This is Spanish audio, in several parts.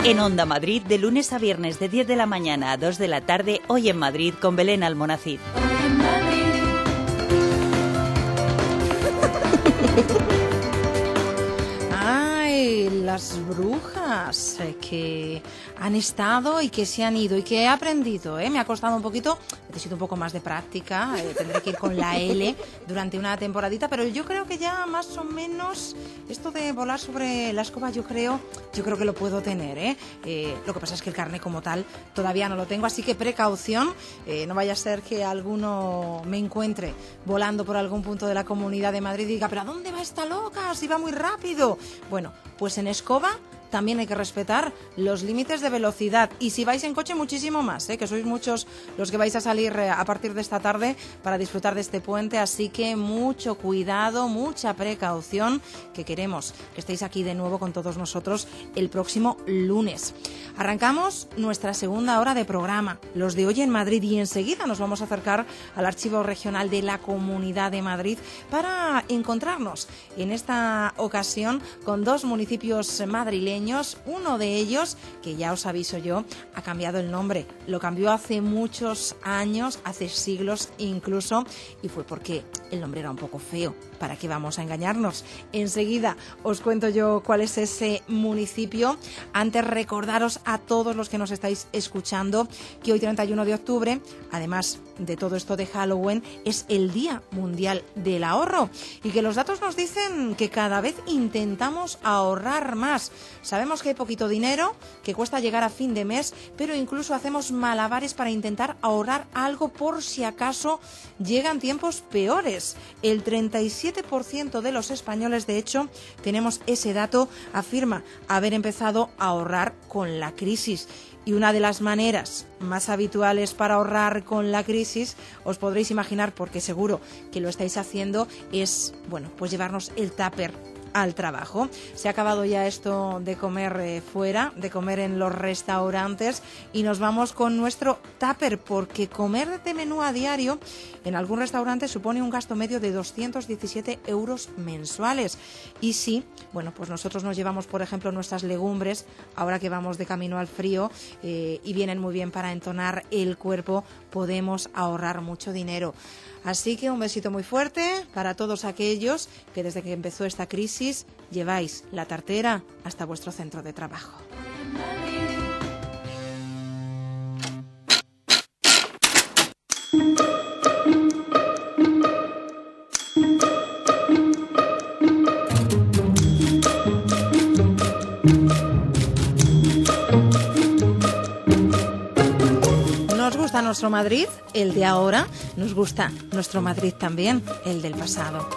En Onda Madrid, de lunes a viernes de 10 de la mañana a 2 de la tarde, Hoy en Madrid con Belén Almonacid. Ay, las brujas que han estado y que se han ido y que he aprendido, me ha costado un poquito, necesito un poco más de práctica, tendré que ir con la L durante una temporadita, pero yo creo que ya más o menos esto de volar sobre la escoba yo creo que lo puedo tener, lo que pasa es que el carnet como tal todavía no lo tengo, así que precaución, no vaya a ser que alguno me encuentre volando por algún punto de la Comunidad de Madrid y diga, ¿pero a dónde va esta loca? Si va muy rápido. Bueno, pues en escoba también hay que respetar los límites de velocidad y si vais en coche muchísimo más, que sois muchos los que vais a salir a partir de esta tarde para disfrutar de este puente, así que mucho cuidado, mucha precaución, que queremos que estéis aquí de nuevo con todos nosotros el próximo lunes. Arrancamos nuestra segunda hora de programa, los de Hoy en Madrid, y enseguida nos vamos a acercar al Archivo Regional de la Comunidad de Madrid para encontrarnos en esta ocasión con dos municipios madrileños. Uno de ellos, que ya os aviso yo, ha cambiado el nombre. Lo cambió hace muchos años, hace siglos incluso, y fue porque el nombre era un poco feo. ¿Para qué vamos a engañarnos? Enseguida os cuento yo cuál es ese municipio. Antes recordaros a todos los que nos estáis escuchando que hoy 31 de octubre, además de todo esto de Halloween, es el Día Mundial del Ahorro y que los datos nos dicen que cada vez intentamos ahorrar más. Sabemos que hay poquito dinero, que cuesta llegar a fin de mes, pero incluso hacemos malabares para intentar ahorrar algo por si acaso llegan tiempos peores. El 37% de los españoles, de hecho, tenemos ese dato, afirma haber empezado a ahorrar con la crisis. Y una de las maneras más habituales para ahorrar con la crisis, os podréis imaginar, porque seguro que lo estáis haciendo, es, bueno, pues llevarnos el tupper al trabajo. Se ha acabado ya esto de comer fuera, de comer en los restaurantes, y nos vamos con nuestro tupper, porque comer de menú a diario en algún restaurante supone un gasto medio de 217 euros mensuales. Y sí, bueno, pues nosotros nos llevamos, por ejemplo, nuestras legumbres, ahora que vamos de camino al frío, y vienen muy bien para entonar el cuerpo, podemos ahorrar mucho dinero. Así que un besito muy fuerte para todos aquellos que desde que empezó esta crisis lleváis la tartera hasta vuestro centro de trabajo. Nos gusta nuestro Madrid, el de ahora, nos gusta nuestro Madrid también, el del pasado.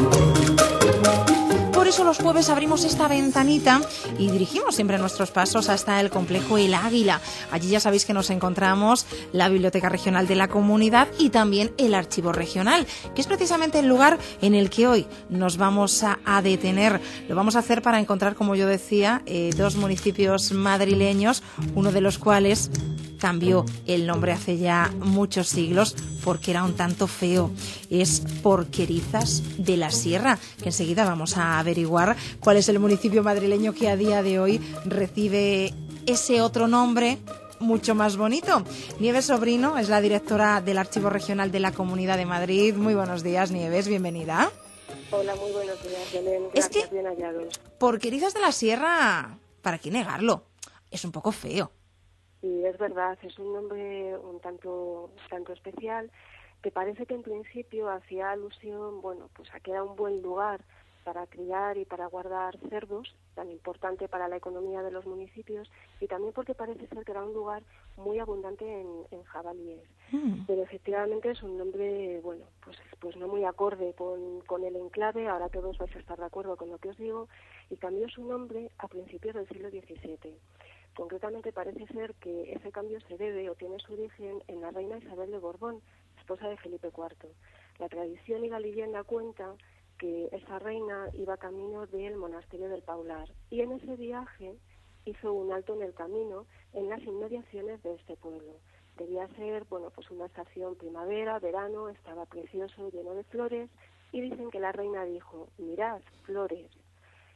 Por eso los jueves abrimos esta ventanita y dirigimos siempre nuestros pasos hasta el complejo El Águila. Allí ya sabéis que nos encontramos la Biblioteca Regional de la Comunidad y también el Archivo Regional, que es precisamente el lugar en el que hoy nos vamos a detener. Lo vamos a hacer para encontrar, como yo decía, dos municipios madrileños, uno de los cuales cambió el nombre hace ya muchos siglos porque era un tanto feo. Es Porquerizas de la Sierra, que enseguida vamos a averiguar cuál es el municipio madrileño que a día de hoy recibe ese otro nombre mucho más bonito. Nieves Sobrino es la directora del Archivo Regional de la Comunidad de Madrid. Muy buenos días, Nieves, bienvenida. Hola, muy buenos días, Belén. Gracias, es que bien hallados. Porquerizas de la Sierra, ¿para qué negarlo? Es un poco feo. Sí, es verdad, es un nombre un tanto especial, que parece que en principio hacía alusión, bueno, pues a que era un buen lugar para criar y para guardar cerdos, tan importante para la economía de los municipios, y también porque parece ser que era un lugar muy abundante en jabalíes. Pero efectivamente es un nombre, bueno, pues no muy acorde con el enclave. Ahora todos vais a estar de acuerdo con lo que os digo, y cambió su nombre a principios del siglo XVII. Concretamente parece ser que ese cambio se debe o tiene su origen en la reina Isabel de Borbón, esposa de Felipe IV. La tradición y la leyenda cuenta que esa reina iba camino del monasterio del Paular y en ese viaje hizo un alto en el camino en las inmediaciones de este pueblo. Debía ser, bueno, pues una estación primavera, verano, estaba precioso, lleno de flores, y dicen que la reina dijo, mirad, flores.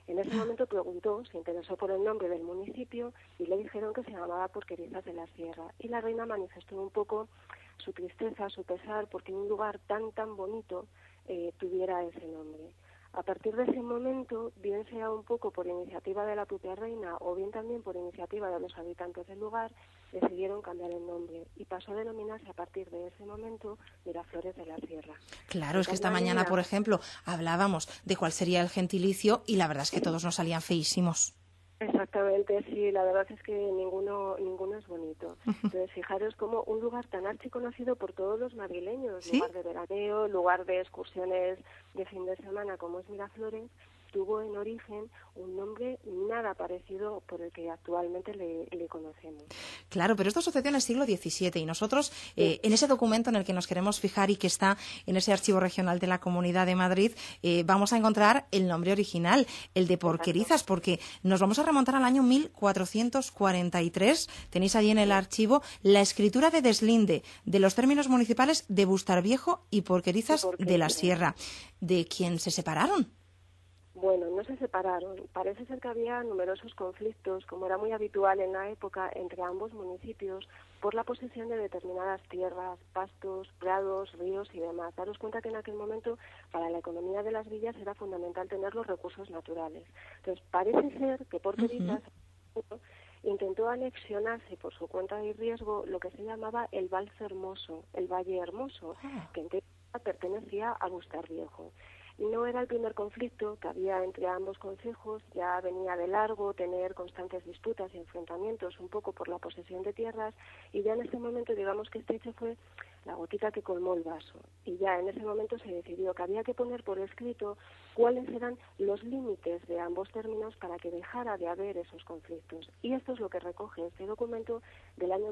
En ese momento preguntó, se interesó por el nombre del municipio y le dijeron que se llamaba Porquerizas de la Sierra. Y la reina manifestó un poco su tristeza, su pesar, porque un lugar tan bonito tuviera ese nombre. A partir de ese momento, bien sea un poco por iniciativa de la propia reina o bien también por iniciativa de los habitantes del lugar, decidieron cambiar el nombre y pasó a denominarse a partir de ese momento Miraflores de la Sierra. Claro, es que esta mañana, por ejemplo, hablábamos de cuál sería el gentilicio y la verdad es que todos nos salían feísimos. Exactamente, sí, la verdad es que ninguno es bonito. Entonces, fijaros como un lugar tan archiconocido por todos los madrileños, ¿Sí? lugar de veraneo, lugar de excursiones de fin de semana como es Miraflores, tuvo en origen un nombre nada parecido por el que actualmente le conocemos. Claro, pero esto sucedió en el siglo XVII y nosotros, en ese documento en el que nos queremos fijar y que está en ese archivo regional de la Comunidad de Madrid, vamos a encontrar el nombre original, el de Porquerizas, porque nos vamos a remontar al año 1443. Tenéis allí en el archivo la escritura de deslinde de los términos municipales de Bustarviejo y Porquerizas de la Sierra, de quien se separaron. Bueno, no se separaron. Parece ser que había numerosos conflictos, como era muy habitual en la época, entre ambos municipios por la posesión de determinadas tierras, pastos, prados, ríos y demás. Daros cuenta que en aquel momento para la economía de las villas era fundamental tener los recursos naturales. Entonces, parece ser que Porquerizas intentó anexionarse por su cuenta y riesgo lo que se llamaba el Valse Hermoso, el Valle Hermoso, que en teoría pertenecía a Bustarviejo. No era el primer conflicto que había entre ambos concejos, ya venía de largo tener constantes disputas y enfrentamientos un poco por la posesión de tierras y ya en ese momento digamos que este hecho fue la gotita que colmó el vaso y ya en ese momento se decidió que había que poner por escrito cuáles eran los límites de ambos términos para que dejara de haber esos conflictos y esto es lo que recoge este documento del año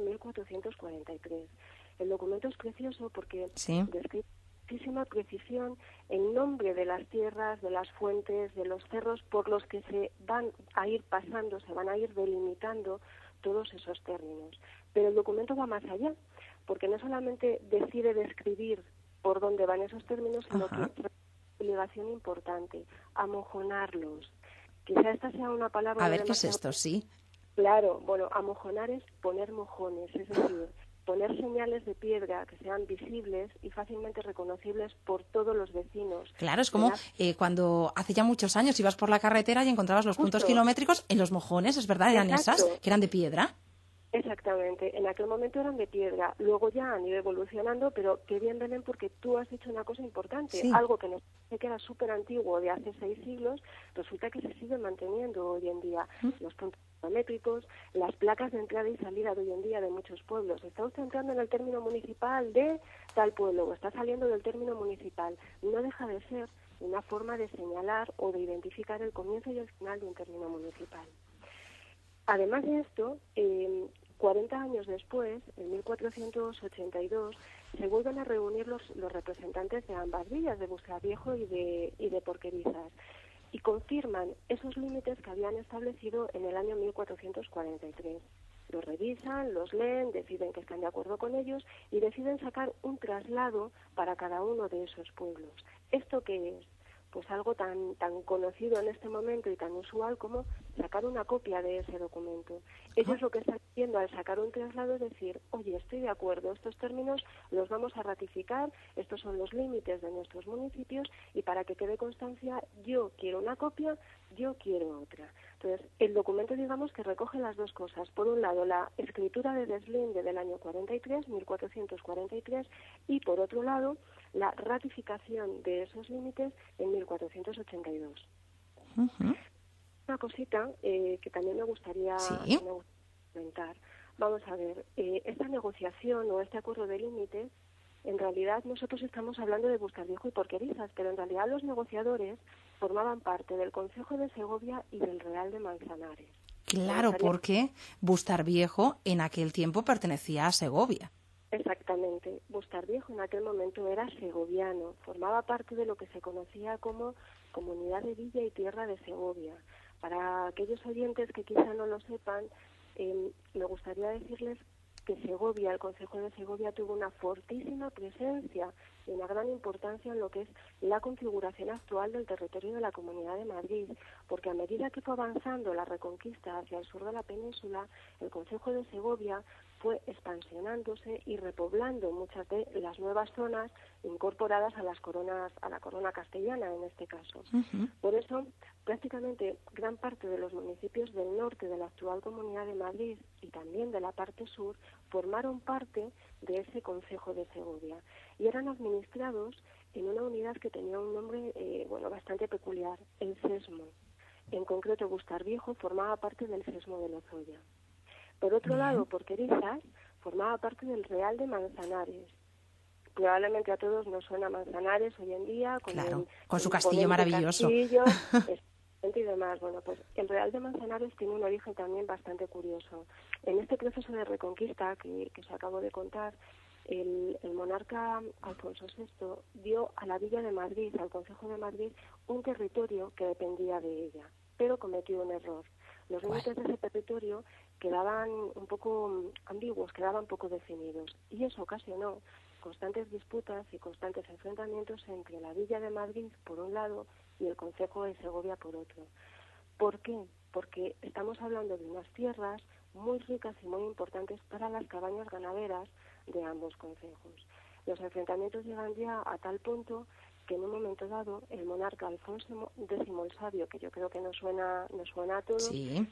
1443. El documento es precioso porque describe muchísima precisión el nombre de las tierras, de las fuentes, de los cerros por los que se van a ir pasando, se van a ir delimitando todos esos términos. Pero el documento va más allá, porque no solamente decide describir por dónde van esos términos, sino que es una obligación importante, amojonarlos. Quizá esta sea una palabra... A ver, ¿qué es esto? Sí. Claro, bueno, amojonar es poner mojones, es decir, poner señales de piedra que sean visibles y fácilmente reconocibles por todos los vecinos. Claro, es como cuando hace ya muchos años ibas por la carretera y encontrabas los puntos kilométricos en los mojones, es verdad, eran esas, que eran de piedra. Exactamente, en aquel momento eran de piedra, luego ya han ido evolucionando, pero qué bien, Belén, porque tú has dicho una cosa importante, algo que nos parece que era súper antiguo de hace 6 siglos, resulta que se sigue manteniendo hoy en día. Los puntos kilométricos, las placas de entrada y salida de hoy en día de muchos pueblos. Está usted entrando en el término municipal de tal pueblo o está saliendo del término municipal. No deja de ser una forma de señalar o de identificar el comienzo y el final de un término municipal. Además de esto, 40 años después, en 1482, se vuelven a reunir los representantes de ambas villas, de Bustarviejo y de Porquerizas, y confirman esos límites que habían establecido en el año 1443. Los revisan, los leen, deciden que están de acuerdo con ellos y deciden sacar un traslado para cada uno de esos pueblos. ¿Esto qué es? Pues algo tan conocido en este momento y tan usual como sacar una copia de ese documento. Ellos lo que están haciendo al sacar un traslado es decir, oye, estoy de acuerdo, estos términos los vamos a ratificar, estos son los límites de nuestros municipios y para que quede constancia, yo quiero una copia, yo quiero otra. Entonces, el documento digamos que recoge las dos cosas. Por un lado, la escritura de deslinde del año 43, 1443, y por otro lado, la ratificación de esos límites en 1482. Una cosita que también me gustaría comentar. Vamos a ver, esta negociación o este acuerdo de límites, en realidad nosotros estamos hablando de Bustarviejo y Porquerizas, pero en realidad los negociadores formaban parte del Concejo de Segovia y del Real de Manzanares. Claro, porque Bustarviejo en aquel tiempo pertenecía a Segovia. Exactamente. Bustarviejo en aquel momento era segoviano, formaba parte de lo que se conocía como Comunidad de Villa y Tierra de Segovia. Para aquellos oyentes que quizá no lo sepan, me gustaría decirles que Segovia, el Concejo de Segovia, tuvo una fortísima presencia y una gran importancia en lo que es la configuración actual del territorio de la Comunidad de Madrid, porque a medida que fue avanzando la Reconquista hacia el sur de la península, el concejo de Segovia fue expansionándose y repoblando muchas de las nuevas zonas incorporadas a la corona castellana en este caso. Por eso, prácticamente gran parte de los municipios del norte de la actual Comunidad de Madrid y también de la parte sur formaron parte de ese concejo de Segovia y eran administrados en una unidad que tenía un nombre bastante peculiar, el Sesmo. En concreto, Bustarviejo formaba parte del Sesmo de Lozoya. Por otro lado, Porquerizas formaba parte del Real de Manzanares. Probablemente a todos nos suena Manzanares hoy en día, con su castillo maravilloso. Y demás. Bueno, pues el Real de Manzanares tiene un origen también bastante curioso. En este proceso de reconquista que os acabo de contar, el monarca Alfonso VI dio a la Villa de Madrid, al Concejo de Madrid, un territorio que dependía de ella, pero cometió un error. Los límites de ese territorio quedaban un poco ambiguos, quedaban poco definidos, y eso ocasionó constantes disputas y constantes enfrentamientos entre la Villa de Madrid, por un lado, y el Concejo de Segovia, por otro. ¿Por qué? Porque estamos hablando de unas tierras muy ricas y muy importantes para las cabañas ganaderas de ambos concejos. Los enfrentamientos llegan ya a tal punto que en un momento dado el monarca Alfonso X el Sabio, que yo creo que nos suena a todos,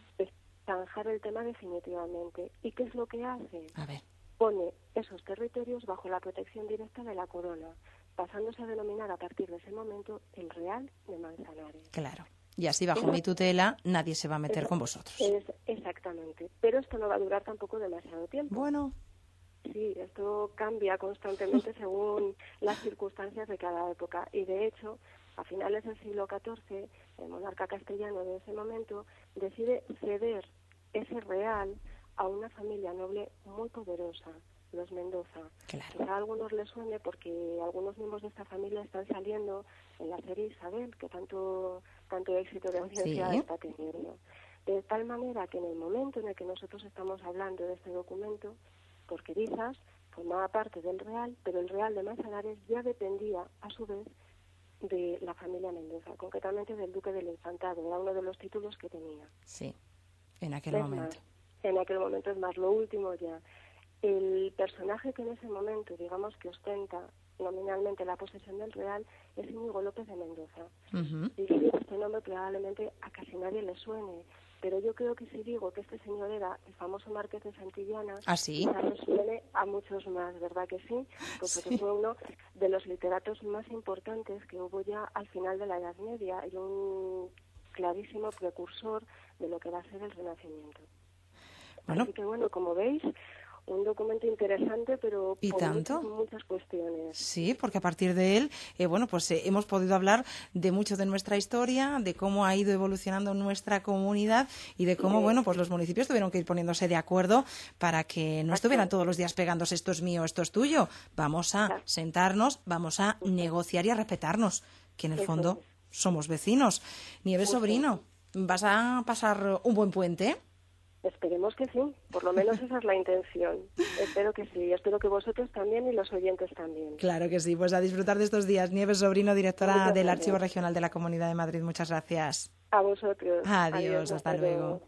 zanjar el tema definitivamente. ¿Y qué es lo que hace? A ver. Pone esos territorios bajo la protección directa de la corona, pasándose a denominar a partir de ese momento el Real de Manzanares. Claro. Y así, bajo mi tutela, nadie se va a meter con vosotros. Exactamente. Pero esto no va a durar tampoco demasiado tiempo. Bueno. Sí, esto cambia constantemente según las circunstancias de cada época. Y de hecho, a finales del siglo XIV, el monarca castellano de ese momento decide ceder ese real a una familia noble muy poderosa, los Mendoza. Claro. Quizá a algunos les suene porque algunos miembros de esta familia están saliendo en la serie Isabel, que tanto éxito de audiencia está teniendo. De tal manera que en el momento en el que nosotros estamos hablando de este documento, Porquerizas formaba parte del Real, pero el Real de Manzanares ya dependía, a su vez, de la familia Mendoza, concretamente del Duque del Infantado, era uno de los títulos que tenía. Sí, en aquel momento. En aquel momento, es más, lo último ya. El personaje que en ese momento, digamos, que ostenta nominalmente la posesión del Real es Íñigo López de Mendoza. Y este nombre probablemente a casi nadie le suene, pero yo creo que si digo que este señor era el famoso Marqués de Santillana, quizás le suene a muchos más, ¿verdad que sí? Pues porque fue uno de los literatos más importantes que hubo ya al final de la Edad Media y un clarísimo precursor de lo que va a ser el Renacimiento. Bueno. Así que bueno, como veis, un documento interesante, pero ¿y por tanto? Muchas cuestiones. Sí, porque a partir de él, hemos podido hablar de mucho de nuestra historia, de cómo ha ido evolucionando nuestra comunidad y de cómo, los municipios tuvieron que ir poniéndose de acuerdo para que no estuvieran todos los días pegándose esto es mío, esto es tuyo. Vamos a sentarnos, vamos a negociar y a respetarnos, que en el fondo somos vecinos. Nieves Sobrino, ¿vas a pasar un buen puente? Esperemos que sí, por lo menos esa es la intención. Espero que sí, espero que vosotros también y los oyentes también. Claro que sí, pues a disfrutar de estos días. Nieves Sobrino, directora del Archivo Regional de la Comunidad de Madrid, muchas gracias. A vosotros. Adiós, hasta luego.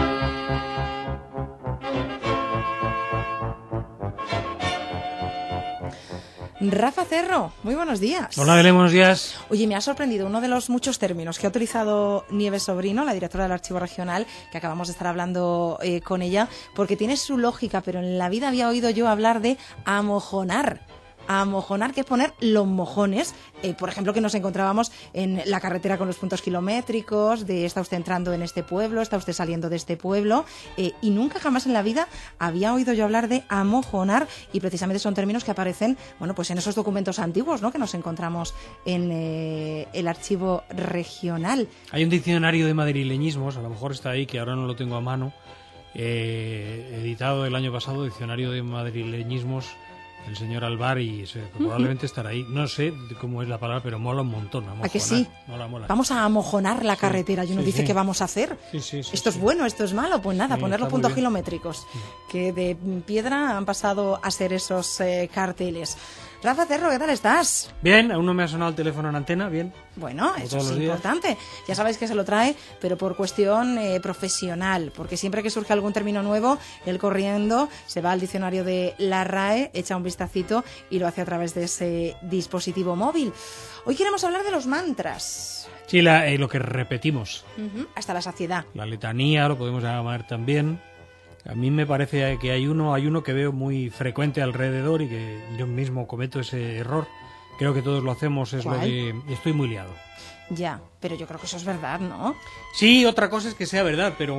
Rafa Cerro, muy buenos días. Hola, Belén, buenos días. Oye, me ha sorprendido uno de los muchos términos que ha utilizado Nieves Sobrino, la directora del Archivo Regional, que acabamos de estar hablando con ella, porque tiene su lógica, pero en la vida había oído yo hablar de amojonar. Amojonar, que es poner los mojones, por ejemplo, que nos encontrábamos en la carretera con los puntos kilométricos, de está usted entrando en este pueblo, está usted saliendo de este pueblo, y nunca jamás en la vida había oído yo hablar de amojonar, y precisamente son términos que aparecen, en esos documentos antiguos, ¿no?, que nos encontramos en el Archivo Regional. Hay un diccionario de madrileñismos, a lo mejor está ahí, que ahora no lo tengo a mano, editado el año pasado, diccionario de madrileñismos, el señor Alvar, y probablemente estará ahí. No sé cómo es la palabra, pero mola un montón. ¿A que sí? Mola. Vamos a amojonar la carretera y uno dice ¿qué vamos a hacer? ¿Esto es bueno, esto es malo? Pues nada, poner los puntos kilométricos, que de piedra han pasado a ser esos carteles. Rafa Cerro, ¿qué tal estás? Bien, aún no me ha sonado el teléfono en antena, bien. Bueno, Como eso todos es los días. importante. Ya sabéis que se lo trae, pero por cuestión profesional, porque siempre que surge algún término nuevo, él corriendo se va al diccionario de la RAE, echa un vistacito y lo hace a través de ese dispositivo móvil. Hoy queremos hablar de los mantras. Sí, lo que repetimos. Hasta la saciedad. La letanía, lo podemos llamar también. A mí me parece que hay uno que veo muy frecuente alrededor y que yo mismo cometo ese error. Creo que todos lo hacemos, es ¿Cuál? lo de estoy muy liado. Ya, pero yo creo que eso es verdad, ¿no? Sí, otra cosa es que sea verdad, pero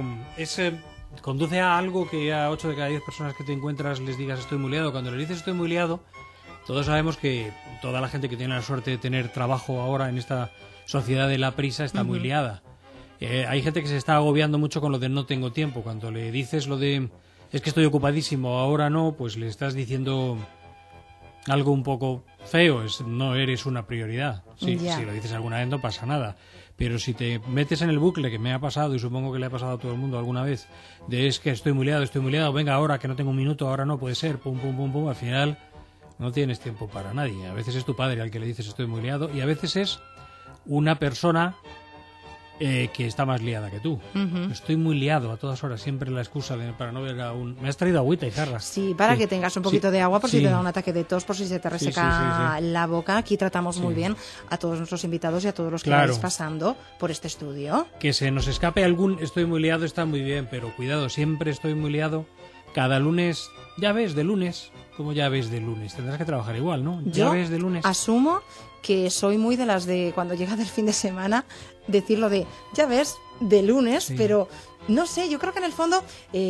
conduce a algo que a 8 de cada 10 personas que te encuentras les digas estoy muy liado. Cuando les dices estoy muy liado, todos sabemos que toda la gente que tiene la suerte de tener trabajo ahora en esta sociedad de la prisa está muy liada. Hay gente que se está agobiando mucho con lo de no tengo tiempo. Cuando le dices lo de es que estoy ocupadísimo, ahora no, pues le estás diciendo algo un poco feo, no eres una prioridad. Sí, Ya. si lo dices alguna vez no pasa nada. Pero si te metes en el bucle que me ha pasado, y supongo que le ha pasado a todo el mundo alguna vez, de es que estoy muy liado, venga ahora que no tengo un minuto, ahora no puede ser, pum, pum, pum, pum, al final no tienes tiempo para nadie. A veces es tu padre al que le dices estoy muy liado y a veces es una persona que está más liada que tú. Estoy muy liado a todas horas, siempre la excusa para no ver a un... Me has traído agüita y jarras. Sí, para que tengas un poquito Sí, de agua por si sí. te da un ataque de tos, por si se te reseca sí. la boca. Aquí tratamos muy bien a todos nuestros invitados y a todos los que Claro. vais pasando por este estudio. Que se nos escape algún estoy muy liado está muy bien, pero cuidado, siempre estoy muy liado. Cada lunes, ya ves de lunes, ¿cómo ya ves de lunes? Tendrás que trabajar igual, ¿no? Ya Yo ves de lunes. asumo que soy muy de las de cuando llega del fin de semana decirlo de ya ves de lunes, Sí. pero no sé, yo creo que en el fondo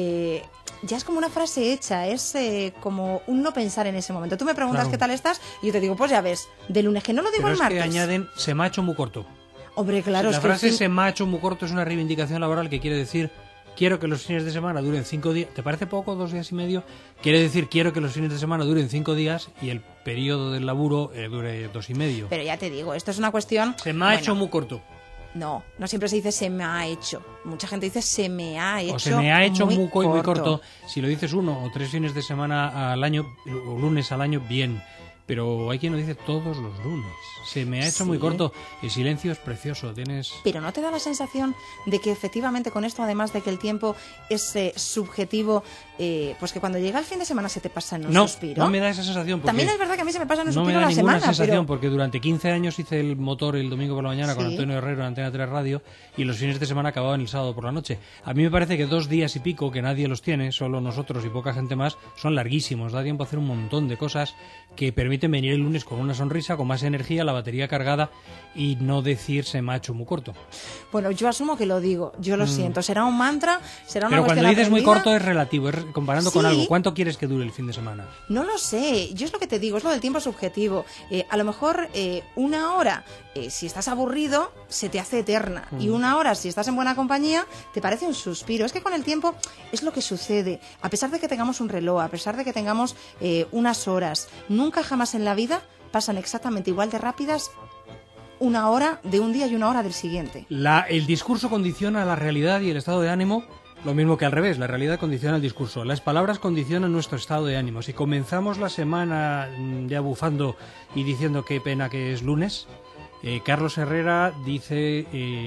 ya es como una frase hecha, es como un no pensar en ese momento. Tú me preguntas Claro. qué tal estás y yo te digo, pues ya ves, de lunes, que no lo digo Pero el es martes. que añaden se me ha hecho muy corto. Hombre, claro, La es que el frase fin- se me ha hecho muy corto es una reivindicación laboral que quiere decir quiero que los fines de semana duren 5 días. ¿Te parece poco? 2 días y medio. Quiere decir quiero que los fines de semana duren 5 días y el periodo del laburo dure 2 y medio. Pero ya te digo, esto es una cuestión... Se me ha hecho muy corto. No, no siempre se dice se me ha hecho. Mucha gente dice se me ha hecho O se me ha hecho muy corto. corto. Si lo dices 1 o 3 fines de semana al año o lunes al año, bien. Pero hay quien lo dice todos los lunes. Se me ha hecho muy Sí. corto. El silencio es precioso. Tienes... Pero ¿no te da la sensación de que efectivamente con esto, además de que el tiempo es subjetivo, pues que cuando llega el fin de semana se te pasa en un No, suspiro? no me da esa sensación. Porque También es verdad que a mí se me pasa en un no me suspiro da la ninguna semana, sensación pero... porque durante 15 años hice el motor el domingo por la mañana con Sí. Antonio Herrero en Antena 3 Radio y los fines de semana acababan el sábado por la noche. A mí me parece que 2 días y pico, que nadie los tiene, solo nosotros y poca gente más, son larguísimos. Da tiempo a hacer un montón de cosas que permiten venir el lunes con una sonrisa, con más energía, la batería cargada y no decir se me ha hecho muy corto. Bueno, yo asumo que lo digo, yo lo siento. ¿Será un mantra? ¿Será una Pero cuando cuestión dices muy aprendida? corto es relativo, es comparando con Sí. algo. ¿Cuánto quieres que dure el fin de semana? No lo sé, yo es lo que te digo, es lo del tiempo subjetivo. A lo mejor 1 hora, si estás aburrido, se te hace eterna. Y 1 hora, si estás en buena compañía, te parece un suspiro. Es que con el tiempo es lo que sucede. A pesar de que tengamos un reloj, a pesar de que tengamos unas horas, nunca jamás en la vida pasan exactamente igual de rápidas 1 hora de un día y 1 hora del siguiente. El discurso condiciona la realidad y el estado de ánimo, lo mismo que al revés, la realidad condiciona el discurso. Las palabras condicionan nuestro estado de ánimo. Si comenzamos la semana ya bufando y diciendo qué pena que es lunes, Carlos Herrera dice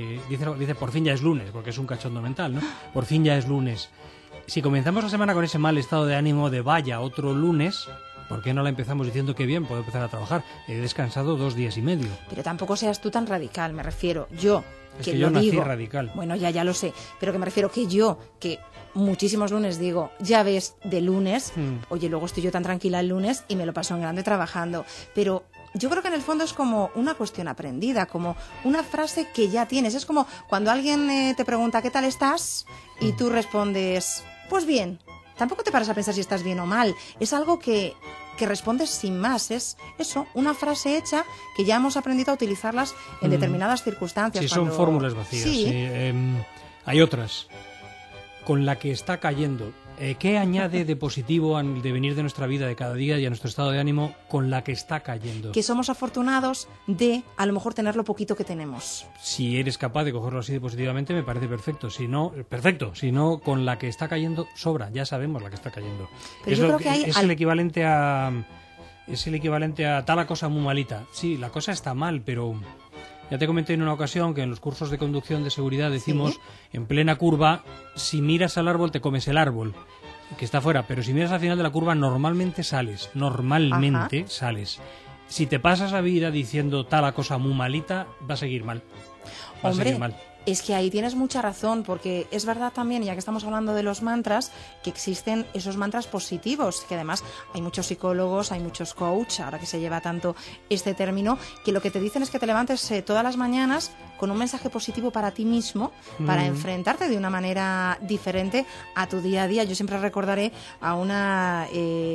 por fin ya es lunes, porque es un cachondo mental, ¿no? Por fin ya es lunes. Si comenzamos la semana con ese mal estado de ánimo de vaya otro lunes, ¿por qué no la empezamos diciendo que bien, puedo empezar a trabajar? He descansado 2 días y medio. Pero tampoco seas tú tan radical, me refiero. Yo, Es que que lo yo nací digo. radical. Bueno, ya lo sé. Pero que me refiero que yo, que muchísimos lunes digo, ya ves, de lunes, oye, luego estoy yo tan tranquila el lunes y me lo paso en grande trabajando. Pero yo creo que en el fondo es como una cuestión aprendida, como una frase que ya tienes. Es como cuando alguien te pregunta ¿qué tal estás? Y tú respondes, pues bien. Tampoco te paras a pensar si estás bien o mal. Es algo que respondes sin más. Es eso, una frase hecha que ya hemos aprendido a utilizarlas en determinadas circunstancias. Sí, son cuando- fórmulas vacías. Sí. Sí, hay otras. Con la que está cayendo. ¿Qué añade de positivo al devenir de nuestra vida de cada día y a nuestro estado de ánimo con la que está cayendo? Que somos afortunados de, a lo mejor, tener lo poquito que tenemos. Si eres capaz de cogerlo así de positivamente, me parece perfecto. Si no, perfecto. Si no, con la que está cayendo, sobra. Ya sabemos la que está cayendo. Pero yo creo que hay es al- el equivalente a es el equivalente a tal cosa muy malita. Sí, la cosa está mal, pero ya te comenté en una ocasión que en los cursos de conducción de seguridad decimos, en plena curva, si miras al árbol te comes el árbol, que está fuera, pero si miras al final de la curva normalmente sales, sales. Si te pasas la vida diciendo tal cosa muy malita, va a seguir mal. Hombre, es que ahí tienes mucha razón, porque es verdad también, ya que estamos hablando de los mantras, que existen esos mantras positivos, que además hay muchos psicólogos, hay muchos coaches, ahora que se lleva tanto este término, que lo que te dicen es que te levantes todas las mañanas con un mensaje positivo para ti mismo, para enfrentarte de una manera diferente a tu día a día. Yo siempre recordaré a una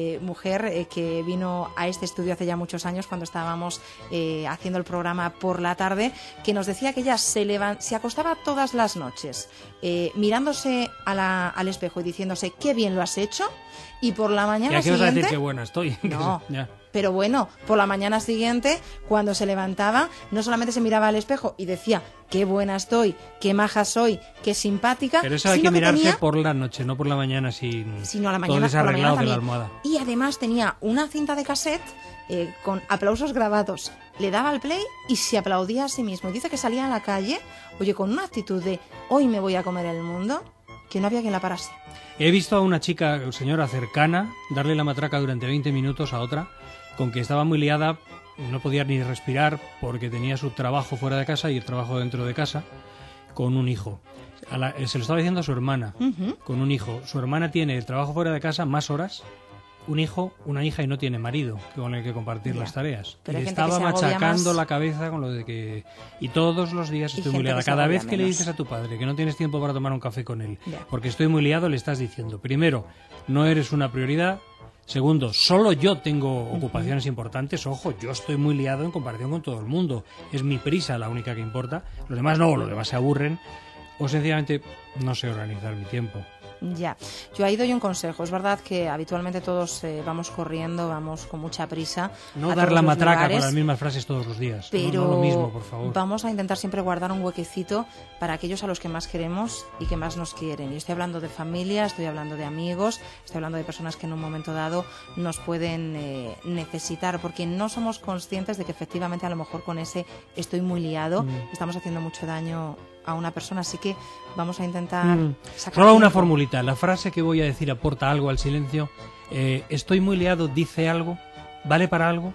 mujer que vino a este estudio hace ya muchos años, cuando estábamos haciendo el programa por la tarde, que nos decía que ella se acostaba todas las noches mirándose al espejo y diciéndose qué bien lo has hecho, y por la mañana siguiente... ¿Ya qué vas a decir qué buena estoy? No, pero bueno, por la mañana siguiente, cuando se levantaba, no solamente se miraba al espejo y decía qué buena estoy, qué maja soy, qué simpática... Pero eso hay que mirarse por la noche, no por la mañana, sino a la mañana, todo desarreglado por la mañana de la almohada. Y además tenía una cinta de cassette con aplausos grabados. Le daba al play y se aplaudía a sí mismo. Y dice que salía a la calle, oye, con una actitud de hoy me voy a comer el mundo, que no había quien la parase. He visto a una chica, señora cercana, darle la matraca durante 20 minutos a otra, con que estaba muy liada, no podía ni respirar porque tenía su trabajo fuera de casa y el trabajo dentro de casa, con un hijo. Se lo estaba diciendo a su hermana, con un hijo. Su hermana tiene el trabajo fuera de casa, más horas, un hijo, una hija, y no tiene marido con el que compartir las tareas. Pero y estaba machacando la cabeza con lo de que... Y todos los días estoy muy liada. Cada vez que le dices a tu padre que no tienes tiempo para tomar un café con él, porque estoy muy liado, le estás diciendo, primero, no eres una prioridad. Segundo, solo yo tengo ocupaciones importantes. Ojo, yo estoy muy liado en comparación con todo el mundo. Es mi prisa la única que importa. Los demás no, los demás se aburren. O sencillamente no sé organizar mi tiempo. Ya, yo ahí doy un consejo. Es verdad que habitualmente todos vamos corriendo, vamos con mucha prisa. No dar la matraca con las mismas frases todos los días. Pero no lo mismo, por favor. Vamos a intentar siempre guardar un huequecito para aquellos a los que más queremos y que más nos quieren. Y estoy hablando de familia, estoy hablando de amigos, estoy hablando de personas que en un momento dado nos pueden necesitar, porque no somos conscientes de que efectivamente a lo mejor con ese estoy muy liado estamos haciendo mucho daño a una persona, así que vamos a intentar sacar solo una tiempo. formulita, la frase que voy a decir aporta algo al silencio. Estoy muy liado, dice algo, ¿vale para algo?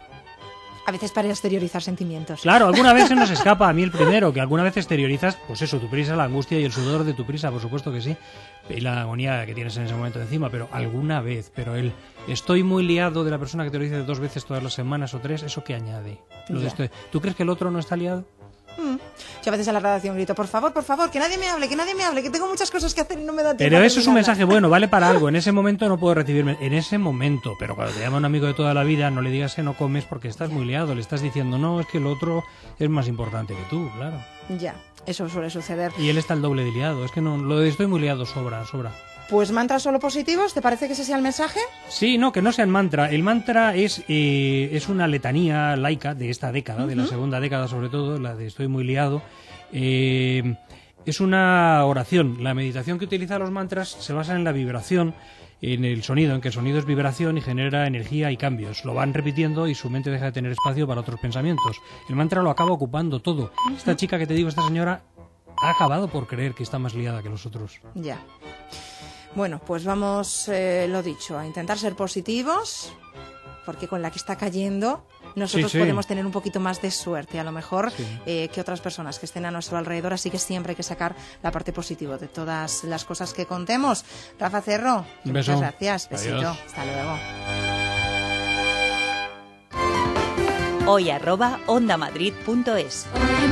A veces para exteriorizar sentimientos. Claro, alguna vez se nos escapa, a mí el primero, que alguna vez exteriorizas, pues eso, tu prisa, la angustia y el sudor de tu prisa, por supuesto que sí, y la agonía que tienes en ese momento encima, pero alguna vez, pero el estoy muy liado de la persona que te lo dice 2 veces todas las semanas o 3, ¿eso qué añade? ¿Tú crees que el otro no está liado? Yo a veces en la redacción grito, por favor, que nadie me hable, que tengo muchas cosas que hacer y no me da tiempo. Pero eso es un mensaje bueno, vale para algo. En ese momento no puedo recibirme, en ese momento, pero cuando te llama un amigo de toda la vida, no le digas que no comes porque estás muy liado, le estás diciendo, no, es que el otro es más importante que tú, claro. Ya, eso suele suceder. Y él está el doble de liado, es que no, lo de estoy muy liado sobra. Pues mantras solo positivos, ¿te parece que ese sea el mensaje? Sí, no, que no sea el mantra. El mantra es una letanía laica de esta década, de la segunda década sobre todo, la de estoy muy liado. Es una oración. La meditación que utiliza los mantras se basa en la vibración, en el sonido, en que el sonido es vibración y genera energía y cambios. Lo van repitiendo y su mente deja de tener espacio para otros pensamientos. El mantra lo acaba ocupando todo. Esta chica que te digo, esta señora, ha acabado por creer que está más liada que los otros. Ya. Bueno, pues vamos, lo dicho, a intentar ser positivos, porque con la que está cayendo nosotros podemos tener un poquito más de suerte, a lo mejor, que otras personas que estén a nuestro alrededor, así que siempre hay que sacar la parte positiva de todas las cosas que contemos. Rafa Cerro, muchas gracias, besito, adiós. Hasta luego. hoy@ondamadrid.es.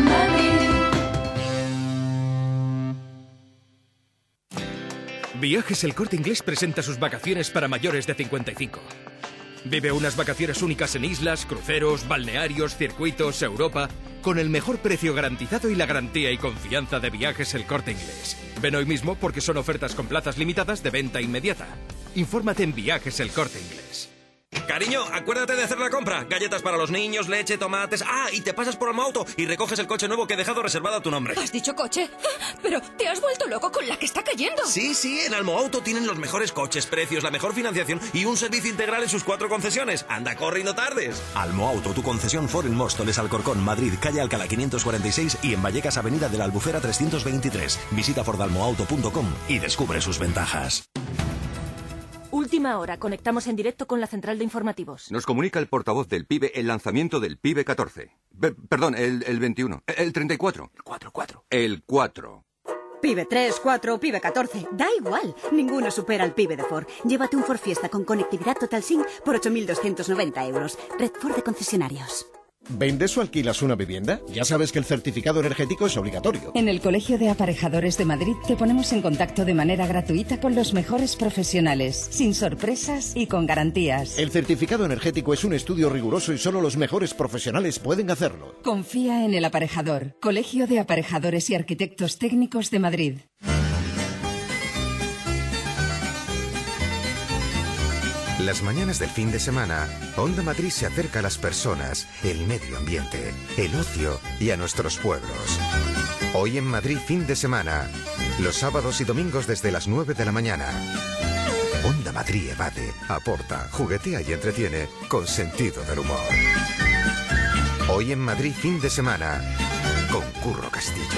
Viajes El Corte Inglés presenta sus vacaciones para mayores de 55. Vive unas vacaciones únicas en islas, cruceros, balnearios, circuitos, Europa, con el mejor precio garantizado y la garantía y confianza de Viajes El Corte Inglés. Ven hoy mismo porque son ofertas con plazas limitadas de venta inmediata. Infórmate en Viajes El Corte Inglés. Cariño, acuérdate de hacer la compra. Galletas para los niños, leche, tomates... Ah, y te pasas por Almoauto y recoges el coche nuevo que he dejado reservado a tu nombre. ¿Has dicho coche? Pero te has vuelto loco con la que está cayendo. Sí, en Almoauto tienen los mejores coches, precios, la mejor financiación y un servicio integral en sus 4 concesiones. Anda, corre y no tardes. Almoauto, tu concesión Ford en Móstoles, Alcorcón, Madrid, calle Alcalá 546 y en Vallecas, avenida de la Albufera 323. Visita fordalmoauto.com y descubre sus ventajas. Última hora, conectamos en directo con la central de informativos. Nos comunica el portavoz del PIBE el lanzamiento del PIBE 14. Perdón, el 21. El 34. El 4. PIBE 3, 4, PIBE 14. Da igual, ninguno supera al PIBE de Ford. Llévate un Ford Fiesta con conectividad Total Sync por 8.290 euros. Red Ford de concesionarios. ¿Vendes o alquilas una vivienda? Ya sabes que el certificado energético es obligatorio. En el Colegio de Aparejadores de Madrid te ponemos en contacto de manera gratuita con los mejores profesionales, sin sorpresas y con garantías. El certificado energético es un estudio riguroso y solo los mejores profesionales pueden hacerlo. Confía en el aparejador. Colegio de Aparejadores y Arquitectos Técnicos de Madrid. Las mañanas del fin de semana, Onda Madrid se acerca a las personas, el medio ambiente, el ocio y a nuestros pueblos. Hoy en Madrid fin de semana, los sábados y domingos desde las 9 de la mañana. Onda Madrid evade, aporta, juguetea y entretiene con sentido del humor. Hoy en Madrid fin de semana, con Curro Castillo.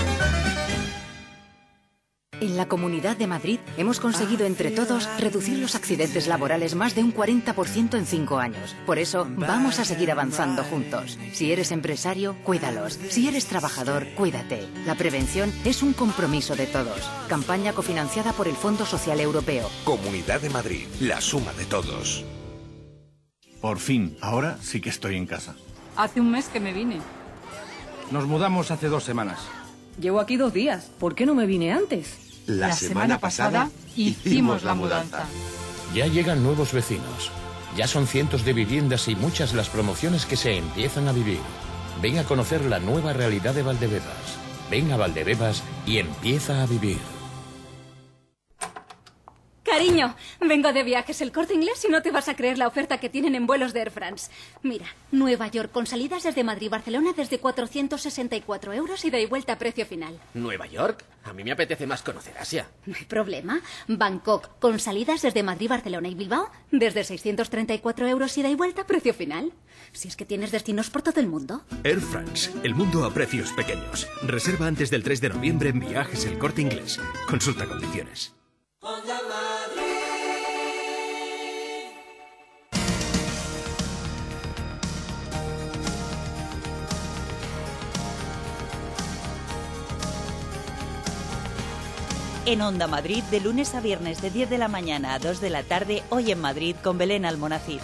En la Comunidad de Madrid hemos conseguido entre todos reducir los accidentes laborales más de un 40% en 5 años. Por eso vamos a seguir avanzando juntos. Si eres empresario, cuídalos. Si eres trabajador, cuídate. La prevención es un compromiso de todos. Campaña cofinanciada por el Fondo Social Europeo. Comunidad de Madrid, la suma de todos. Por fin, ahora sí que estoy en casa. Hace un mes que me vine. Nos mudamos hace 2 semanas. Llevo aquí 2 días. ¿Por qué no me vine antes? La semana pasada hicimos la mudanza. Ya llegan nuevos vecinos. Ya son cientos de viviendas y muchas las promociones que se empiezan a vivir. Ven a conocer la nueva realidad de Valdebebas. Ven a Valdebebas y empieza a vivir. Cariño, vengo de viajes El Corte Inglés y no te vas a creer la oferta que tienen en vuelos de Air France. Mira, Nueva York con salidas desde Madrid-Barcelona desde 464 euros ida y vuelta a precio final. ¿Nueva York? A mí me apetece más conocer Asia. No hay problema. Bangkok con salidas desde Madrid-Barcelona y Bilbao desde 634 euros ida y vuelta a precio final. Si es que tienes destinos por todo el mundo. Air France, el mundo a precios pequeños. Reserva antes del 3 de noviembre en Viajes El Corte Inglés. Consulta condiciones. En Onda Madrid, de lunes a viernes de 10 de la mañana a 2 de la tarde, hoy en Madrid con Belén Almonacid.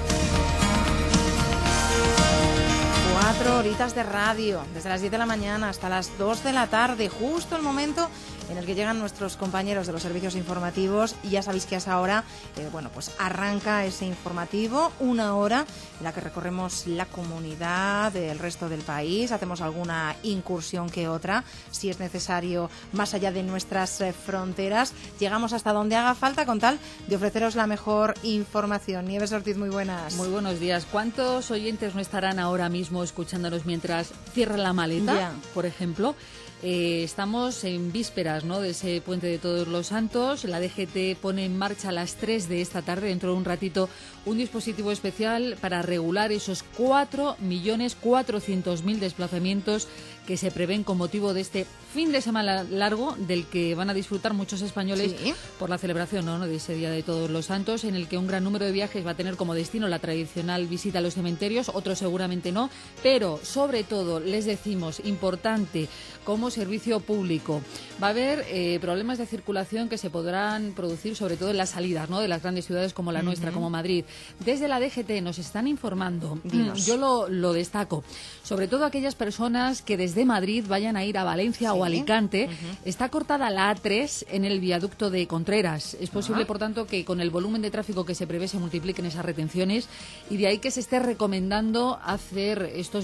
4 horitas de radio, desde las 10 de la mañana hasta las 2 de la tarde, justo el momento en el que llegan nuestros compañeros de los servicios informativos. Y ya sabéis que a esa hora, pues arranca ese informativo, 1 hora en la que recorremos la comunidad, el resto del país, hacemos alguna incursión que otra, si es necesario, más allá de nuestras fronteras, llegamos hasta donde haga falta con tal de ofreceros la mejor información. Nieves Ortiz, muy buenas. Muy buenos días. ¿Cuántos oyentes no estarán ahora mismo escuchándonos mientras cierran la maleta, por ejemplo? Estamos en vísperas, ¿no?, de ese puente de Todos los Santos. La DGT pone en marcha a las 3 de esta tarde, dentro de un ratito, un dispositivo especial para regular esos 4.400.000 desplazamientos que se prevén con motivo de este fin de semana largo, del que van a disfrutar muchos españoles por la celebración, ¿no?, de ese Día de Todos los Santos, en el que un gran número de viajes va a tener como destino la tradicional visita a los cementerios, otros seguramente no, pero sobre todo, les decimos, importante, como servicio público, va a haber problemas de circulación que se podrán producir sobre todo en las salidas, ¿no?, de las grandes ciudades como la nuestra, como Madrid. Desde la DGT nos están informando, yo lo destaco, sobre todo aquellas personas que desde Madrid vayan a ir a Valencia o Alicante. Está cortada la A3 en el viaducto de Contreras. Es posible, por tanto, que con el volumen de tráfico que se prevé se multipliquen esas retenciones, y de ahí que se esté recomendando hacer estos viajes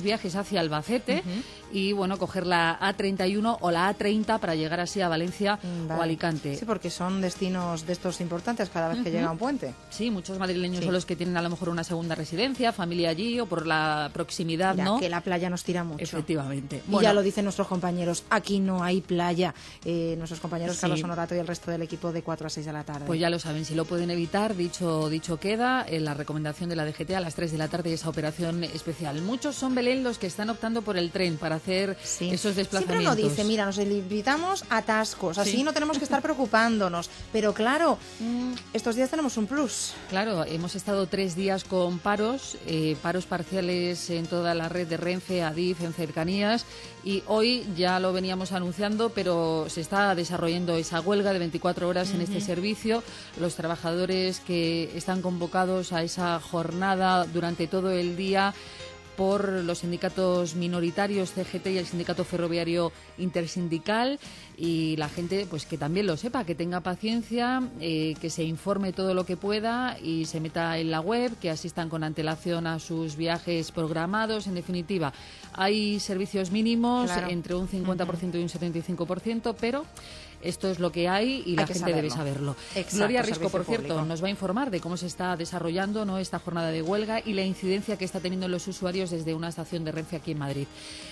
viajes hacia Albacete y, bueno, coger la A31 o la A30 para llegar así a Valencia o Alicante. Sí, porque son destinos de estos importantes cada vez que llega un puente. Sí, muchos madrileños son los que tienen a lo mejor una segunda residencia, familia allí o por la proximidad, Mira, ¿no? que la playa nos tira mucho. Efectivamente. Y ya lo dicen nuestros compañeros, aquí no hay playa. Nuestros compañeros Carlos Honorato y el resto del equipo de 4 a 6 de la tarde. Pues ya lo saben, si lo pueden evitar, dicho queda, la recomendación de la DGT a las 3 de la tarde esa operación especial. Muchos son, Belén, los que están optando por el tren para hacer esos desplazamientos. Siempre nos dice, mira, nos evitamos atascos, así no tenemos que estar preocupándonos. Pero claro, estos días tenemos un plus. Claro, hemos estado 3 días con paros parciales en toda la red de Renfe, Adif, en cercanías, y hoy ya lo veníamos anunciando, pero se está desarrollando esa huelga de 24 horas en este servicio. Los trabajadores que están convocados a esa jornada durante todo el día por los sindicatos minoritarios CGT y el Sindicato Ferroviario Intersindical, y la gente pues que también lo sepa, que tenga paciencia, que se informe todo lo que pueda y se meta en la web, que asistan con antelación a sus viajes programados. En definitiva, hay servicios mínimos entre un 50% y un 75%, pero esto es lo que hay y la gente debe saberlo. Exacto, Gloria Risco, por cierto, público. nos va a informar de cómo se está desarrollando esta jornada de huelga y la incidencia que está teniendo en los usuarios desde una estación de Renfe aquí en Madrid.